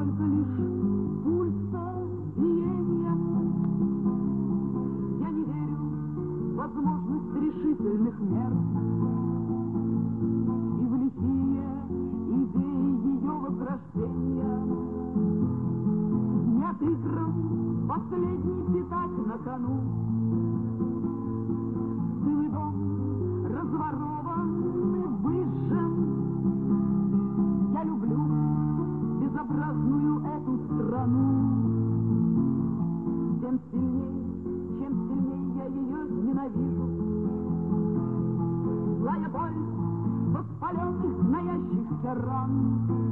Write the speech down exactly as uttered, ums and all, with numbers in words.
только лишь пульса биения. Я не верю в возможность решительных мер и в лихие идеи ее возрождения. Не отыгран последний пятак на кону. Целый дом разворован и выжжен. Я люблю безобразную эту страну. Тем сильней, чем сильней я ее ненавижу. Злая боль воспаленных гноящихся ран.